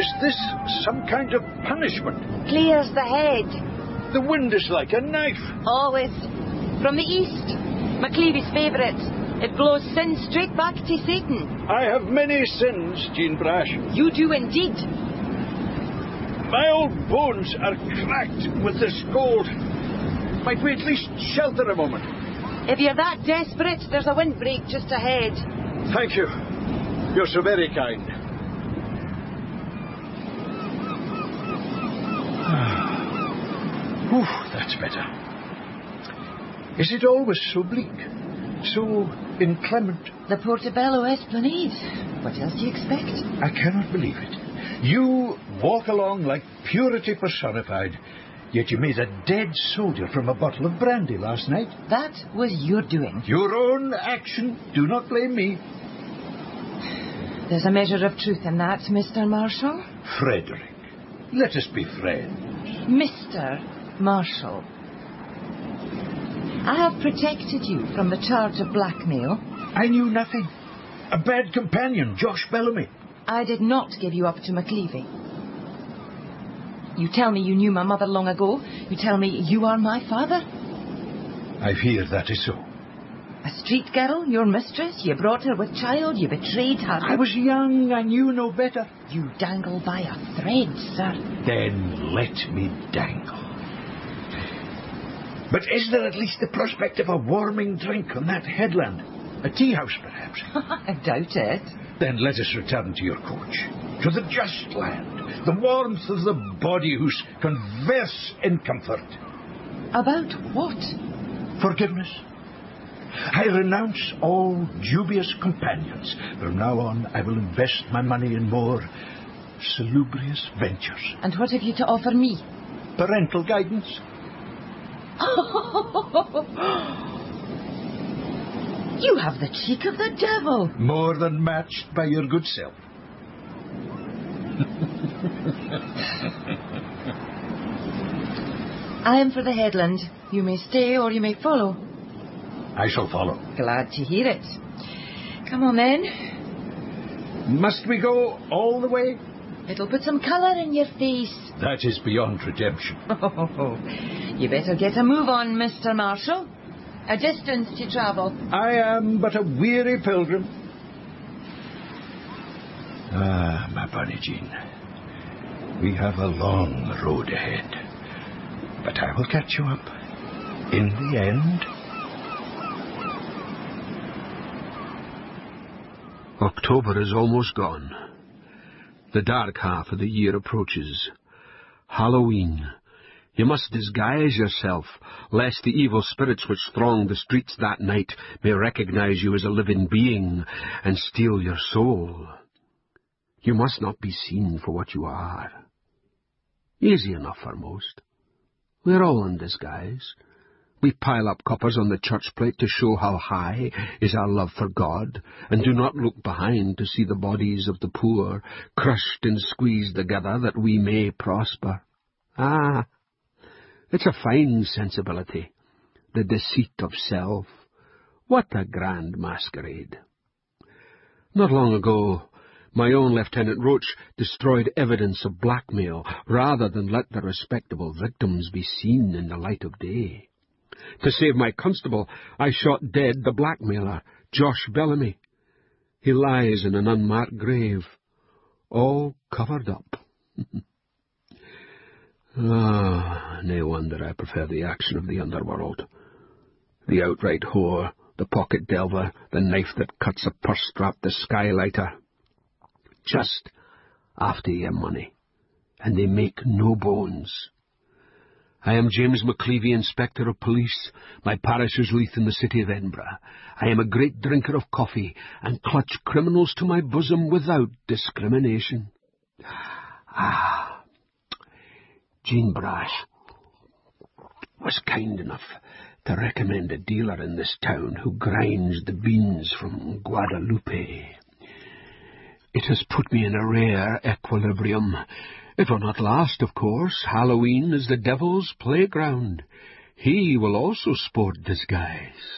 Is this some kind of punishment? Clears the head. The wind is like a knife. Always. From the east. McCleavy's favourite. It blows sin straight back to Satan. I have many sins, Jean Brash. You do indeed. My old bones are cracked with this cold. Might we at least shelter a moment? If you're that desperate, there's a windbreak just ahead. Thank you. You're so very kind. That's better. Is it always so bleak? So inclement? The Portobello Esplanade. What else do you expect? I cannot believe it. You walk along like purity personified, yet you made a dead soldier from a bottle of brandy last night. That was your doing. Your own action. Do not blame me. There's a measure of truth in that, Mr. Marshall. Frederick, let us be friends. Mr. Marshall. I have protected you from the charge of blackmail. I knew nothing. A bad companion, Josh Bellamy. I did not give you up to McCleavy. You tell me you knew my mother long ago. You tell me you are my father. I fear that is so. A street girl, your mistress, you brought her with child, you betrayed her. I was young, I knew no better. You dangle by a thread, sir. Then let me dangle. But is there at least the prospect of a warming drink on that headland? A tea house, perhaps? I doubt it. Then let us return to your coach, to the just land, the warmth of the body whose converse in comfort. About what? Forgiveness. I renounce all dubious companions. From now on, I will invest my money in more salubrious ventures. And what have you to offer me? Parental guidance. You have the cheek of the devil. More than matched by your good self. I am for the headland. You may stay or you may follow. I shall follow. Glad to hear it. Come on, then. Must we go all the way? It'll put some colour in your face. That is beyond redemption. You better get a move on, Mr. Marshall. A distance to travel. I am but a weary pilgrim. Ah, my bonny Jean. We have a long road ahead. But I will catch you up. In the end. October is almost gone. The dark half of the year approaches. Halloween. You must disguise yourself, lest the evil spirits which throng the streets that night may recognize you as a living being and steal your soul. You must not be seen for what you are. Easy enough for most. We're all in disguise. We pile up coppers on the church plate to show how high is our love for God, and do not look behind to see the bodies of the poor crushed and squeezed together that we may prosper. Ah, it's a fine sensibility, the deceit of self. What a grand masquerade. Not long ago, my own Lieutenant Roach destroyed evidence of blackmail rather than let the respectable victims be seen in the light of day. To save my constable, I shot dead the blackmailer, Josh Bellamy. He lies in an unmarked grave, all covered up. No wonder I prefer the action of the underworld. The outright whore, the pocket delver, the knife that cuts a purse strap, the skylighter. Just after your money, and they make no bones. I am James McCleavy, Inspector of Police. My parish is Leith in the city of Edinburgh. I am a great drinker of coffee, and clutch criminals to my bosom without discrimination. Jean Brash was kind enough to recommend a dealer in this town who grinds the beans from Guadalupe. It has put me in a rare equilibrium. It will not last, of course. Halloween is the devil's playground. He will also sport disguise.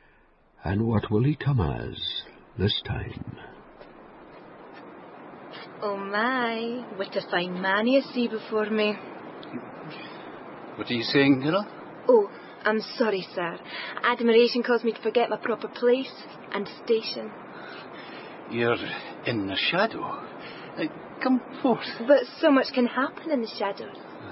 And what will he come as this time? Oh my, what a fine man you see before me. What are you saying, girl? Oh, I'm sorry, sir. Admiration caused me to forget my proper place and station. You're in the shadow. Come forth. But so much can happen in the shadows.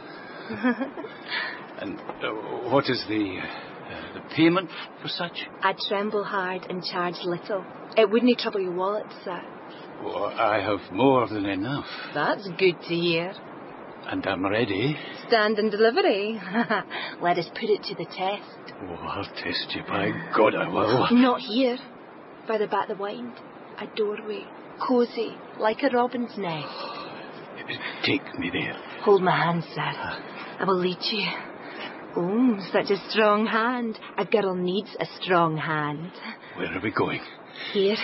And what is the payment for such? I tremble hard and charge little. It wouldn't trouble your wallet, sir. Oh, I have more than enough. That's good to hear. And I'm ready. Stand and delivery. Let us put it to the test. Oh, I'll test you, by God I will. Not here. Further back the wind. A doorway. Cosy, like a robin's nest. Take me there. Hold my hand, sir. I will lead you. Oh, such a strong hand. A girl needs a strong hand. Where are we going? Here.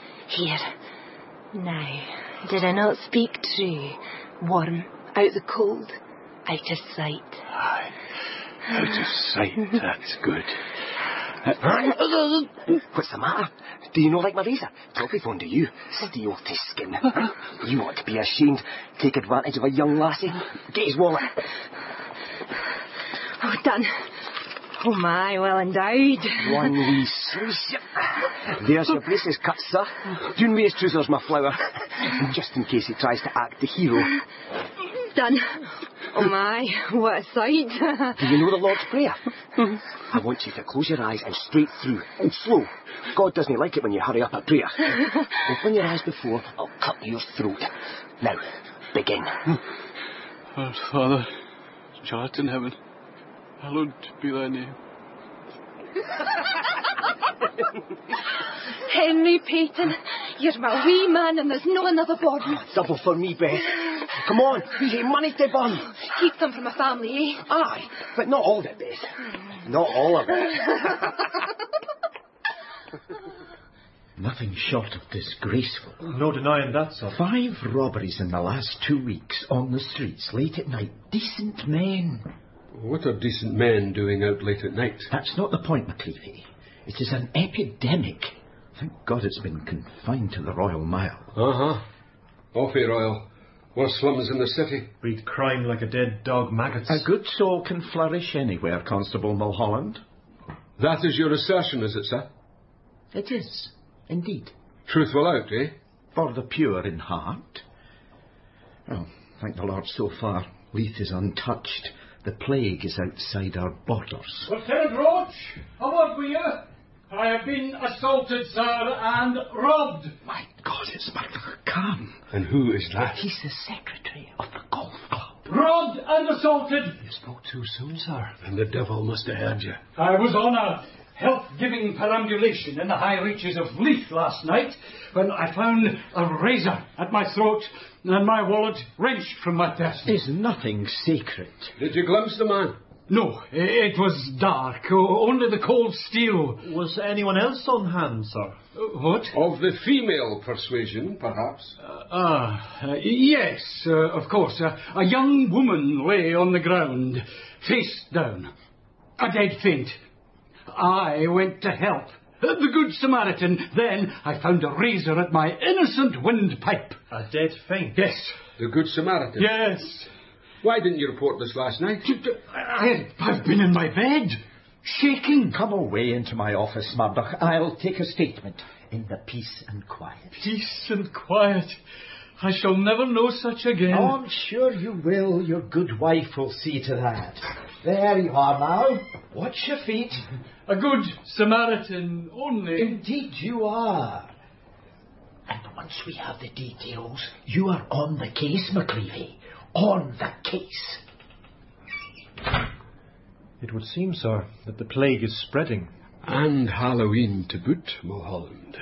Now, did I not speak true? Warm, out the cold, out of sight. Aye, out of sight, that's good. What's the matter? Do you not like my razor? Telephone to you. Steel to skin. You ought to be ashamed. Take advantage of a young lassie. Get his wallet. Oh, done. Oh my, well endowed. One wee slice. There's your braces cut, sir. Doon with his trousers, my flower. Just in case he tries to act the hero. Done. Oh my, what a sight. Do you know the Lord's Prayer? I want you to close your eyes and straight through. And slow. God doesn't like it when you hurry up a prayer. Open your eyes before I'll cut your throat. Now, begin. Our Father, which art in heaven, hallowed be thy name. Henry Peyton, you're my wee man and there's no another born. Double for me, Beth. Come on, we have money to burn. Keep some for my family, eh? Aye, but not all of it, Beth. Not all of it. Nothing short of disgraceful. No denying that, sir. 5 robberies in the last 2 weeks on the streets, late at night. Decent men. What are decent men doing out late at night? That's not the point, Macleavy. It is an epidemic. Thank God it's been confined to the Royal Mile. Uh-huh. Offy, Royal. Worse slums in the city. Breed crime like a dead dog maggots. A good soul can flourish anywhere, Constable Mulholland. That is your assertion, is it, sir? It is, indeed. Truthful out, eh? For the pure in heart. Well, thank the Lord, so far, Leith is untouched. The plague is outside our borders. Lieutenant Roach, a word with you. I have been assaulted, sir, and robbed. My God, it's Murdoch Khan. And who is that? He's the secretary of the golf club. Robbed and assaulted. You spoke too soon, sir. And the devil must have heard you. I was on a health-giving perambulation in the high reaches of Leith last night when I found a razor at my throat and my wallet wrenched from my person. Is nothing sacred? Did you glimpse the man? No, it was dark. Only the cold steel. Was anyone else on hand, sir? What? Of the female persuasion, perhaps. Yes, of course. A young woman lay on the ground, face down. A dead faint. I went to help. The Good Samaritan. Then I found a razor at my innocent windpipe. A dead faint? Yes. The Good Samaritan? Yes. Why didn't you report this last night? I've been in my bed, shaking. Come away into my office, Murdoch. I'll take a statement in the peace and quiet. Peace and quiet. I shall never know such again. Oh, I'm sure you will. Your good wife will see to that. There you are now. Watch your feet. A good Samaritan only. Indeed you are. And once we have the details, you are on the case, Macleavy. On the case. It would seem, sir, that the plague is spreading. And Halloween to boot, Mulholland.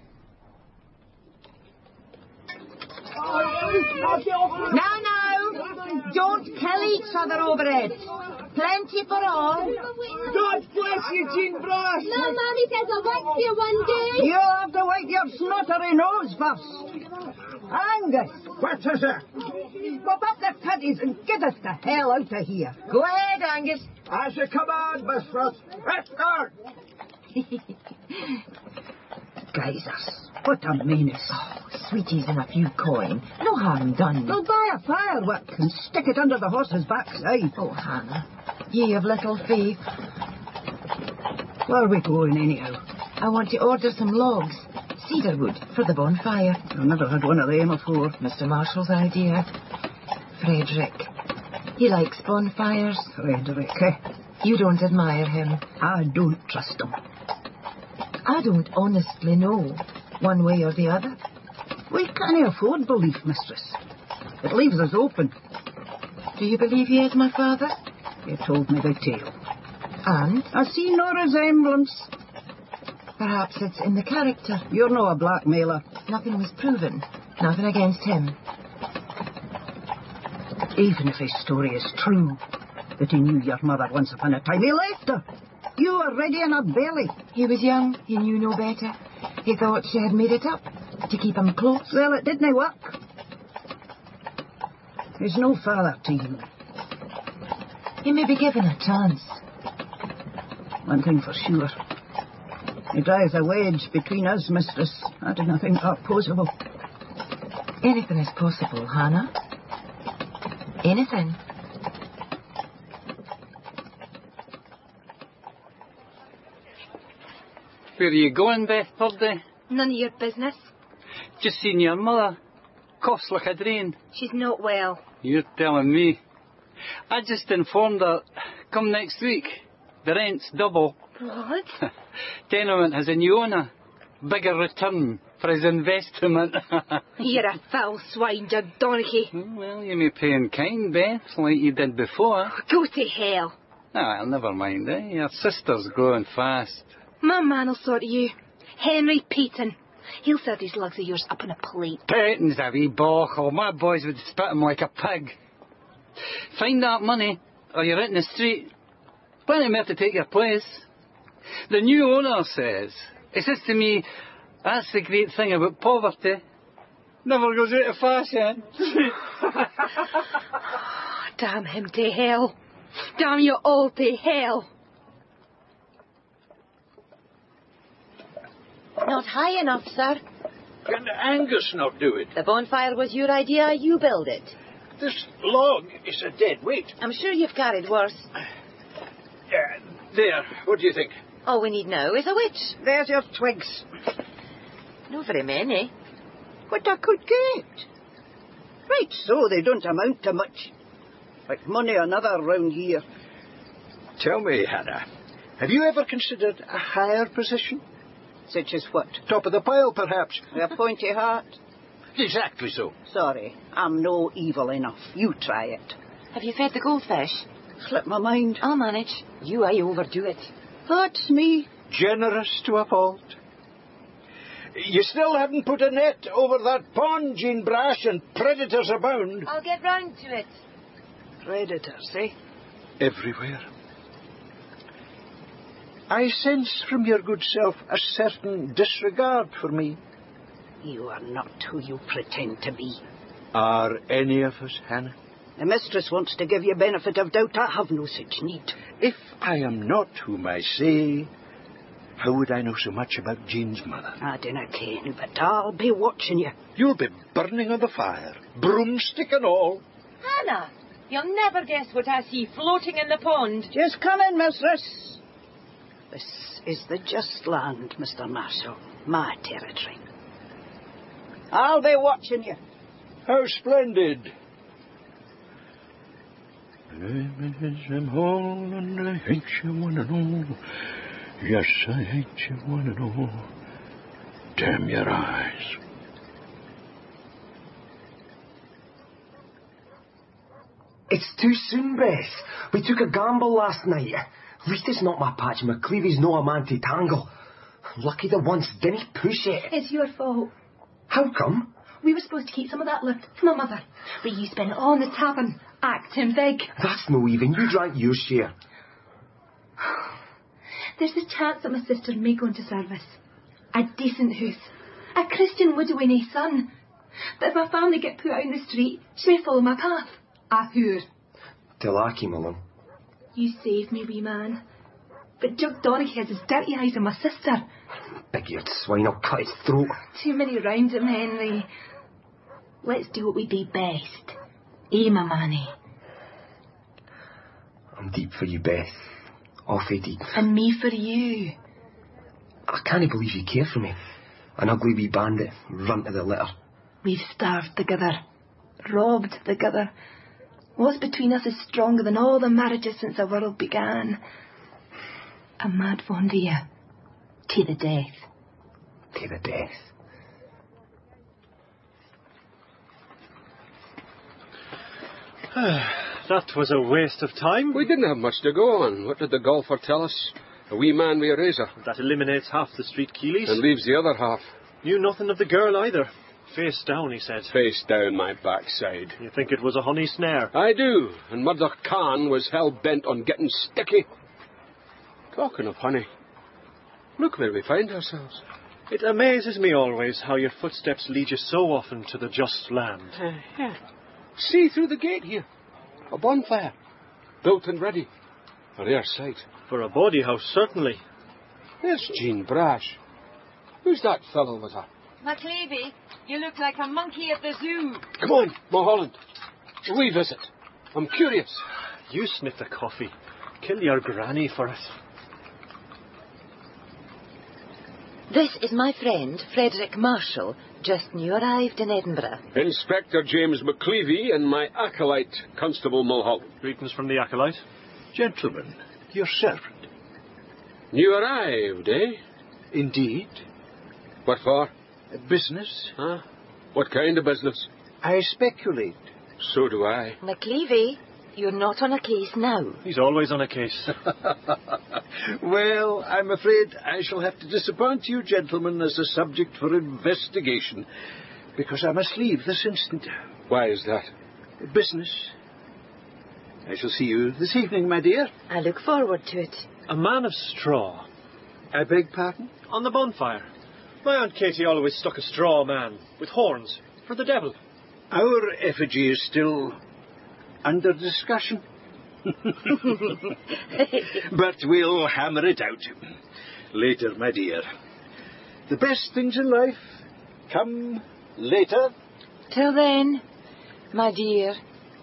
No, don't kill each other over it. Plenty for all. God bless you, Jean Brush. No, Mommy says I'll wipe you one day. You'll have to wipe your snottery nose first. Angus. What is it? Pop up the titties and get us the hell out of here. Go ahead, Angus. As you command, mistress. Let's go. disguisers. What a menace. Oh, sweeties and a few coin. No harm done. We'll buy a firework and stick it under the horse's backside. Oh, Hannah, ye have little faith. Where are we going, anyhow? I want to order some logs. Cedar wood for the bonfire. I've never had one of them before. Mr. Marshall's idea. Frederick. He likes bonfires. Frederick, eh? You don't admire him. I don't trust him. I don't honestly know, one way or the other. We can't afford belief, mistress. It leaves us open. Do you believe he is my father? You told me the tale. And? I see no resemblance. Perhaps it's in the character. You're no a blackmailer. Nothing was proven. Nothing against him. Even if his story is true, that he knew your mother once upon a time, he left her. You were already in her belly. He was young. He knew no better. He thought she had made it up to keep him close. Well, it didn't work. He's no father to you. He may be given a chance. One thing for sure. He drives a wedge between us, mistress. I didn't think that possible. Anything is possible, Hannah. Anything. Where are you going, Beth, Thursday? None of your business. Just seen your mother. Coughs like a drain. She's not well. You're telling me. I just informed her, come next week. The rent's double. What? Tenement has a new owner. Bigger return for his investment. You're a foul swine, Jud Donaghy. Well, you may pay in kind, Beth, like you did before. Go to hell. Well, never mind, eh? Your sister's growing fast. My man'll sort of you. Henry Peyton. He'll serve these lugs of yours up on a plate. Peyton's a wee bochel. My boys would spit him like a pig. Find that money, or you're out in the street. Plenty more to take your place. The new owner says, he says to me, that's the great thing about poverty. Never goes out of fashion. Damn him to hell. Damn you all to hell. Not high enough, sir. Can Angus not do it? The bonfire was your idea. You build it. This log is a dead weight. I'm sure you've carried worse. There, what do you think? All we need now is a witch. There's your twigs. Not very many. What I could get. Right so, they don't amount to much. Like money another round here. Tell me, Hannah, have you ever considered a higher position? Such as what? Top of the pile, perhaps. With a pointy heart? Exactly so. Sorry, I'm no evil enough. You try it. Have you fed the goldfish? Slipped my mind. I'll manage. You, I overdo it. That's me. Generous to a fault. You still haven't put a net over that pond, Jean Brash, and predators abound. I'll get round to it. Predators, eh? Everywhere. I sense from your good self a certain disregard for me. You are not who you pretend to be. Are any of us, Hannah? The mistress wants to give you benefit of doubt. I have no such need. If I am not whom I say, how would I know so much about Jean's mother? I dinna ken, but I'll be watching you. You'll be burning on the fire, broomstick and all. Hannah, you'll never guess what I see floating in the pond. Just come in, mistress. This is the just land, Mr. Marshall. My territory. I'll be watching you. How splendid. I'm whole and I hate you one and all. Yes, I hate you one and all. Damn your eyes. It's too soon, Beth. We took a gamble last night. Rita's not my patch, McCleavy's no a man to tangle. Lucky the once didn't push it. It's your fault. How come? We were supposed to keep some of that left for my mother, but you spent it all in the tavern, acting big. That's no even. You drank your share. There's a chance that my sister may go into service. A decent house. A Christian widow and a son. But if my family get put out in the street, she may follow my path. A hoor. Till I came along. You saved me, wee man. But Jug Donaghy has his dirty eyes on my sister. Big-eared swine, I'll cut his throat. Too many rounds him, Henry. Let's do what we do best. Eh, my manny? I'm deep for you, Beth. Awfully deep. And me for you. I can't believe you care for me. An ugly wee bandit, runt of the litter. We've starved together. Robbed together. What's between us is stronger than all the marriages since the world began. A mad fond of you. To the death. To the death. That was a waste of time. We didn't have much to go on. What did the golfer tell us? A wee man with a razor. That eliminates half the street Keeleys. And leaves the other half. Knew nothing of the girl either. Face down, he said. Face down my backside. You think it was a honey snare? I do. And Murdoch Khan was hell-bent on getting sticky. Talking of honey, look where we find ourselves. It amazes me always how your footsteps lead you so often to the just land. Yeah. See through the gate here. A bonfire. Built and ready. A rare sight. For a bawdy house, certainly. There's Jean Brash. Who's that fellow with her? McLeavy, you look like a monkey at the zoo. Come on, Mulholland. A wee visit. I'm curious. You sniff the coffee. Kill your granny for it. This is my friend, Frederick Marshall, just new arrived in Edinburgh. Inspector James McLeavy and my acolyte, Constable Mulholland. Greetings from the acolyte. Gentlemen, your servant. New arrived, eh? Indeed. What for? Business. Huh? What kind of business? I speculate. So do I. McLeavy, you're not on a case now. He's always on a case. Well, I'm afraid I shall have to disappoint you, gentlemen, as a subject for investigation, because I must leave this instant. Why is that? Business. I shall see you this evening, my dear. I look forward to it. A man of straw. I beg pardon? On the bonfire. My Aunt Katie always stuck a straw man with horns for the devil. Our effigy is still under discussion. But we'll hammer it out later, my dear. The best things in life come later. Till then, my dear.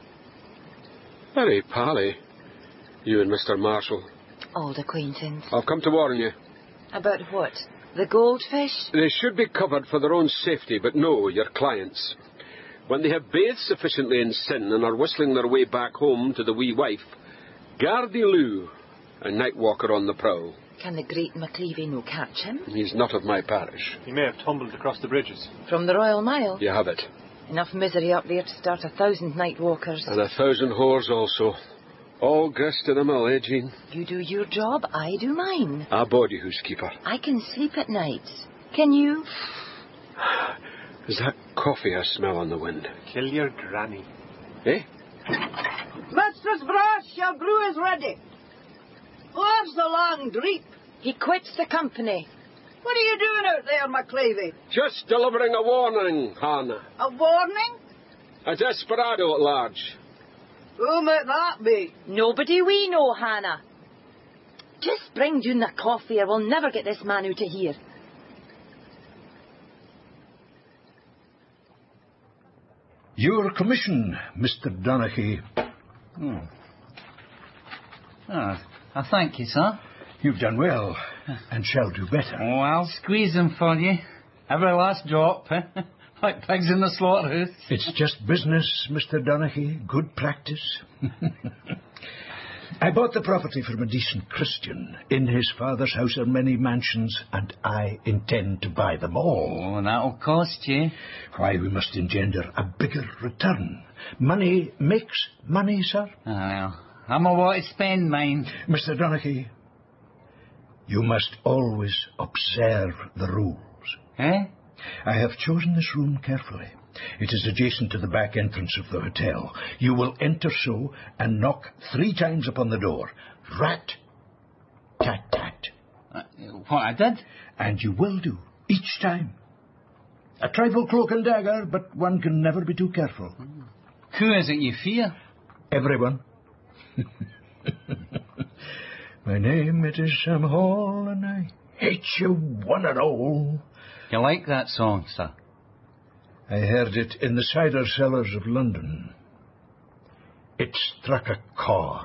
Very pally, you and Mr. Marshall. Old acquaintance. I've come to warn you. About what? The goldfish? They should be covered for their own safety, but no, your clients. When they have bathed sufficiently in sin and are whistling their way back home to the wee wife, Gardy Lou, a night walker on the prowl. Can the great McLeavy no catch him? He's not of my parish. He may have tumbled across the bridges. From the Royal Mile? You have it. Enough misery up there to start 1,000 night walkers. And 1,000 whores also. All grist in a mill, eh, Jean? You do your job, I do mine. A body housekeeper. I can sleep at night. Can you? Is that coffee I smell on the wind? Kill your granny. Eh? Mistress Brash, your brew is ready. Where's the long dreep? He quits the company. What are you doing out there, McLeavy? Just delivering a warning, Hannah. A warning? A desperado at large. Who might that be? Nobody we know, Hannah. Just bring down the coffee or we'll never get this man out of here. Your commission, Mr. Donaghy. I thank you, sir. You've done well, and shall do better. Oh, I'll squeeze them for you. Every last drop, like pigs in the slaughterhouse. It's just business, Mr. Donaghy. Good practice. I bought the property from a decent Christian. In his father's house are many mansions, and I intend to buy them all. Oh, that'll cost you. Why, we must engender a bigger return. Money makes money, sir. Well, I'm a want to spend mine. Mr. Donaghy, you must always observe the rules. Eh? I have chosen this room carefully. It is adjacent to the back entrance of the hotel. You will enter so and knock 3 times upon the door. Rat, tat, tat. What I did? And you will do, each time. A trifle cloak and dagger, but one can never be too careful. Who is it you fear? Everyone. My name it is Sam Hall, and I hate you one and all. You like that song, sir? I heard it in the cider cellars of London. It struck a chord.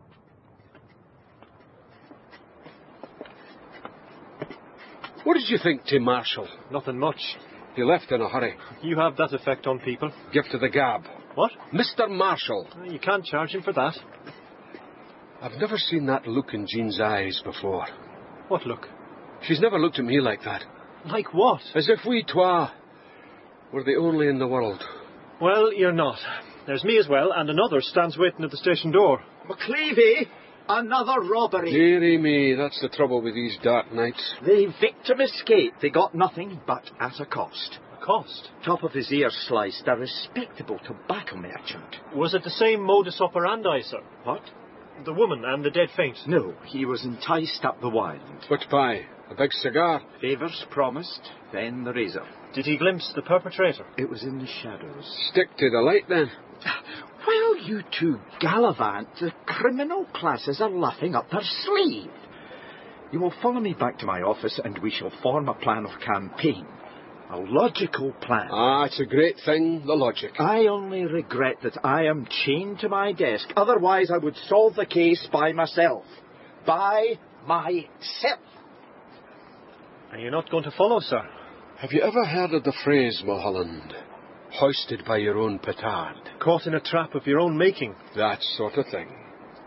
What did you think, Tim Marshall? Nothing much. He left in a hurry. You have that effect on people. Gift of the gab. What? Mr. Marshall. You can't charge him for that. I've never seen that look in Jean's eyes before. What look? She's never looked at me like that. Like what? As if we twa were the only in the world. Well, you're not. There's me as well, and another stands waiting at the station door. McCleavey! Another robbery. Dearie me, that's the trouble with these dark nights. The victim escaped. They got nothing, but at a cost. A cost? Top of his ear sliced. A respectable tobacco merchant. Was it the same modus operandi, sir? What? The woman and the dead faint? No, he was enticed up the wind. What by? A big cigar? Favours promised, then the razor. Did he glimpse the perpetrator? It was in the shadows. Stick to the light, then. While you two gallivant, the criminal classes are laughing up their sleeve. You will follow me back to my office and we shall form a plan of campaign. A logical plan. Ah, it's a great thing, the logic. I only regret that I am chained to my desk. Otherwise I would solve the case by myself. By myself. Are you not going to follow, sir? Have you ever heard of the phrase, Mulholland? Hoisted by your own petard. Caught in a trap of your own making. That sort of thing.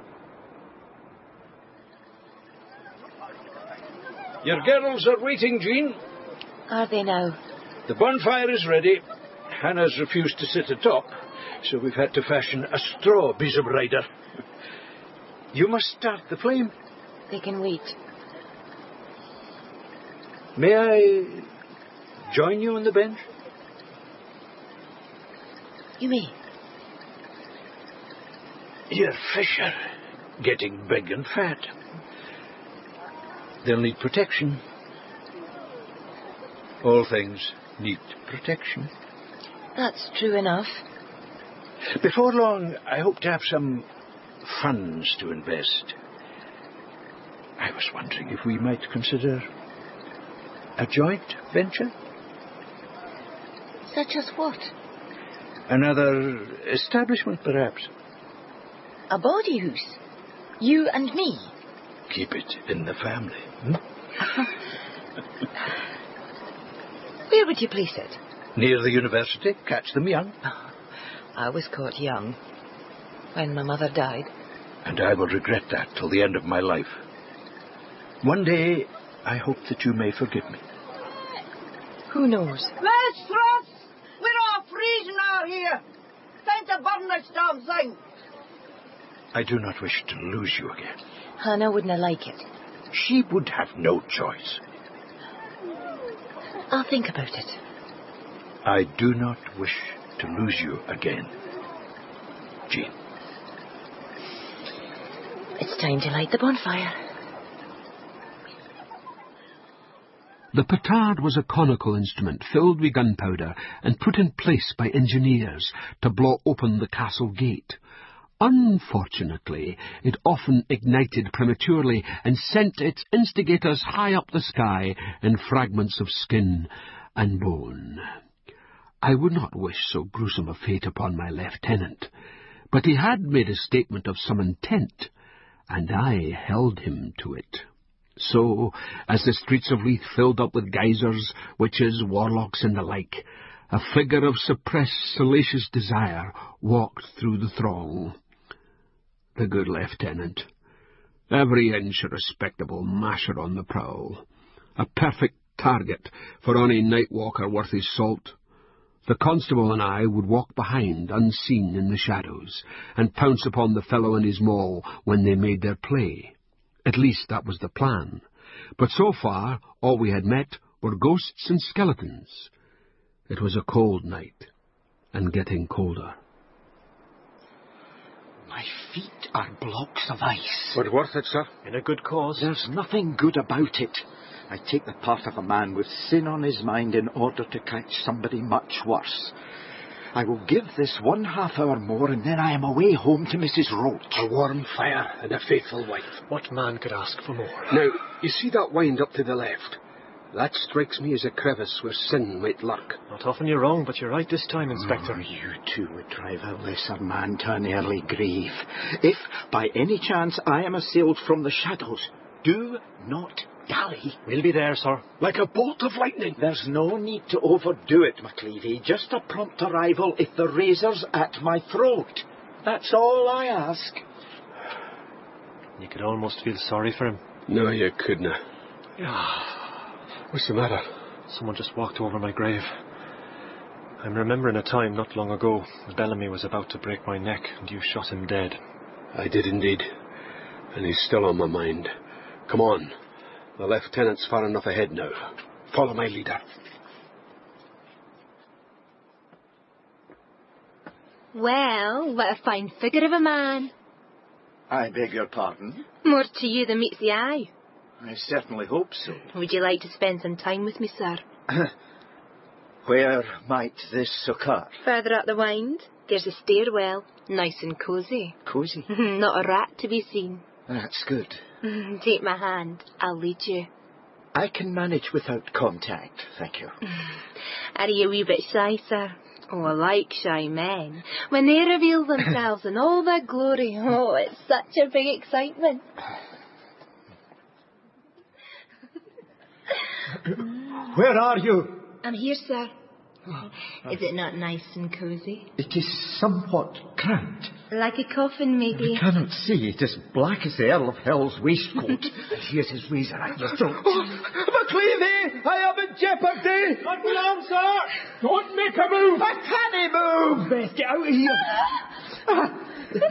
Your girls are waiting, Jean. Are they now? The bonfire is ready. Hannah's refused to sit atop, so we've had to fashion a straw besom rider. You must start the flame. They can wait. May I join you on the bench? You may. Your fish are getting big and fat. They'll need protection. All things need protection. That's true enough. Before long, I hope to have some funds to invest. I was wondering if we might consider a joint venture? Such as what? Another establishment, perhaps. A bawdy house? You and me? Keep it in the family. Where would you place it? Near the university. Catch them young. I was caught young. When my mother died. And I will regret that till the end of my life. One day, I hope that you may forgive me. Who knows? Mistress! We're all freezing out here. Time to burn this damn thing. I do not wish to lose you again. Hannah wouldn't like it. She would have no choice. I'll think about it. I do not wish to lose you again, Jean. It's time to light the bonfire. The petard was a conical instrument filled with gunpowder and put in place by engineers to blow open the castle gate. Unfortunately, it often ignited prematurely and sent its instigators high up the sky in fragments of skin and bone. I would not wish so gruesome a fate upon my lieutenant, but he had made a statement of some intent, and I held him to it. So, as the streets of Leith filled up with geysers, witches, warlocks, and the like, a figure of suppressed, salacious desire walked through the throng. The good lieutenant, every inch a respectable masher on the prowl, a perfect target for any night walker worth his salt. The constable and I would walk behind, unseen in the shadows, and pounce upon the fellow and his maul when they made their play. At least that was the plan. But so far, all we had met were ghosts and skeletons. It was a cold night, and getting colder. My feet are blocks of ice. But worth it, sir? In a good cause. There's nothing good about it. I take the part of a man with sin on his mind in order to catch somebody much worse. I will give this 1/2 hour more, and then I am away home to Mrs. Roach. A warm fire and a faithful wife. What man could ask for more? Now, you see that wind up to the left? That strikes me as a crevice where sin might lurk. Not often you're wrong, but you're right this time, Inspector. Oh, you two would drive a lesser man to an early grave. If, by any chance, I am assailed from the shadows, do not dally. We'll be there, sir. Like a bolt of lightning. There's no need to overdo it, McLeavy. Just a prompt arrival if the razor's at my throat. That's all I ask. You could almost feel sorry for him. No, you couldn't. What's the matter? Someone just walked over my grave. I'm remembering a time not long ago. Bellamy was about to break my neck, and you shot him dead. I did indeed. And he's still on my mind. Come on. The lieutenant's far enough ahead now. Follow my leader. Well, what a fine figure of a man. I beg your pardon? More to you than meets the eye. I certainly hope so. Would you like to spend some time with me, sir? Where might this occur? Further up the wind, there's a stairwell, nice and cosy. Cosy? Not a rat to be seen. That's good. Take my hand, I'll lead you. I can manage without contact, thank you. Are you a wee bit shy, sir? Oh, I like shy men. When they reveal themselves in all their glory, oh, it's such a big excitement. Where are you? I'm here, sir. Is it not nice and cosy? It is somewhat cramped. Like a coffin, maybe. I cannot see. It is black as the Earl of Hell's waistcoat. And here's his razor at your throat. McLeavy! I am in jeopardy! Not long, sir! Don't make a move! I can't move! Beth, get out of here!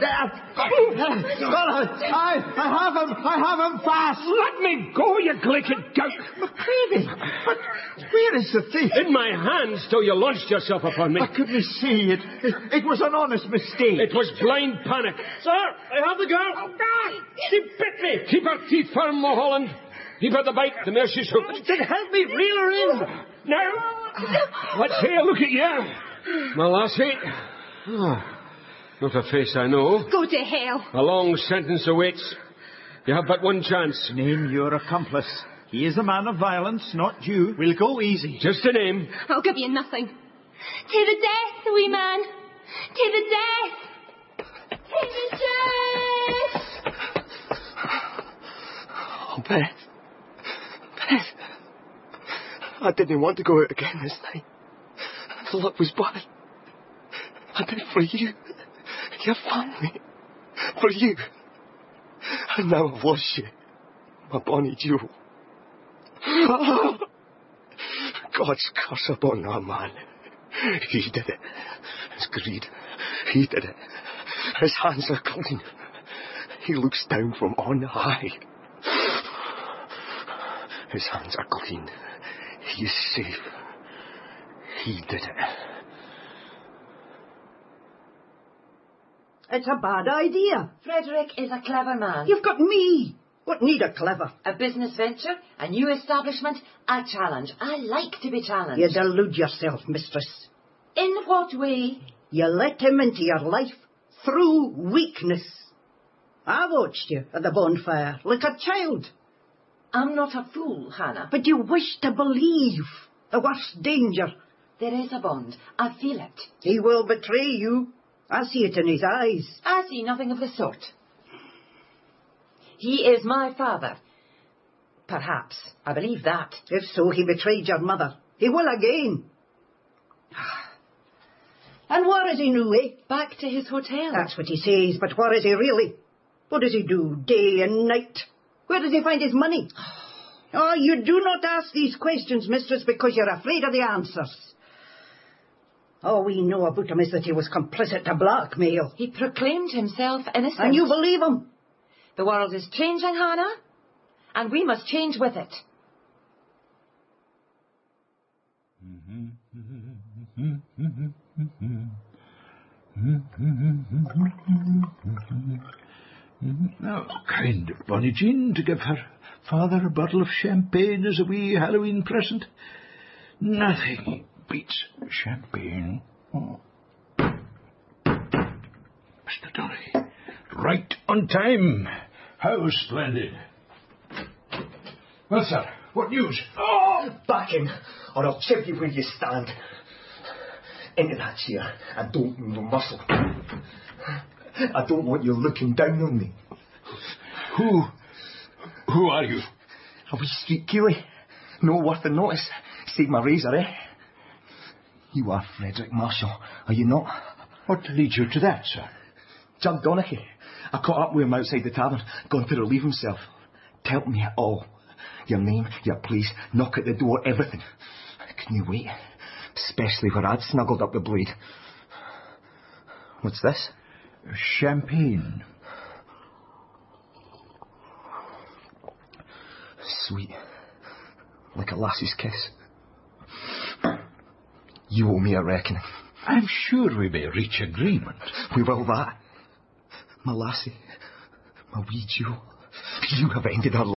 I have him fast! Let me go, you glaiked gout! McLeavy! But where is the thief? In my hands till you launched yourself upon me. I couldn't see it. It was an honest mistake. It was blind panic. Sir, I have the girl! Oh, God! She bit me! Keep her teeth firm, Mulholland. Keep her the bite, the mere she's hooked. Then help me reel her in! Now, let's have a look at you. My lassie. Not a face I know. Go to hell. A long sentence awaits. You have but one chance. Name your accomplice. He is a man of violence, not you. We'll go easy. Just a name. I'll give you nothing. To the death, wee man. To the death. To the death. Oh, Beth. Beth. I didn't want to go out again this night. The luck was bad. I did it for you. Your family. For you. And now I've lost you. My bonny jewel. God's curse upon that man. He did it. It's greed. He did it. His hands are clean. He looks down from on high. His hands are clean. He is safe. He did it. It's a bad idea. Frederick is a clever man. You've got me. What need a clever? A business venture, a new establishment, a challenge. I like to be challenged. You delude yourself, mistress. In what way? You let him into your life through weakness. I watched you at the bonfire like a child. I'm not a fool, Hannah. But you wish to believe the worst danger. There is a bond. I feel it. He will betray you. I see it in his eyes. I see nothing of the sort. He is my father. Perhaps. I believe that. If so, he betrayed your mother. He will again. And where is he now, eh? Back to his hotel. That's what he says, but where is he really? What does he do day and night? Where does he find his money? Oh, you do not ask these questions, mistress, because you're afraid of the answers. All we know about him is that he was complicit to blackmail. He proclaimed himself innocent. And you believe him? The world is changing, Hannah, and we must change with it. Now, kind of Bonnie Jean to give her father a bottle of champagne as a wee Halloween present. Nothing beats champagne. Oh. Mr. Durry. Right on time. How splendid. Well, sir, what news? Oh! Back in, or I'll chip you where you stand. Into that chair, and don't move a muscle. I don't want you looking down on me. Who are you? A wee street keelie. No worth the notice. Save my razor, eh? You are Frederick Marshall, are you not? What leads you to that, sir? Jug Donaghy. I caught up with him outside the tavern, gone to relieve himself. Tell me it all. Your name, your place, knock at the door, everything. Can you wait? Especially where I'd snuggled up the blade. What's this? Champagne. Sweet. Like a lassie's kiss. You owe me a reckoning. I'm sure we may reach agreement. We will that. My lassie. My wee jewel. You have ended her life.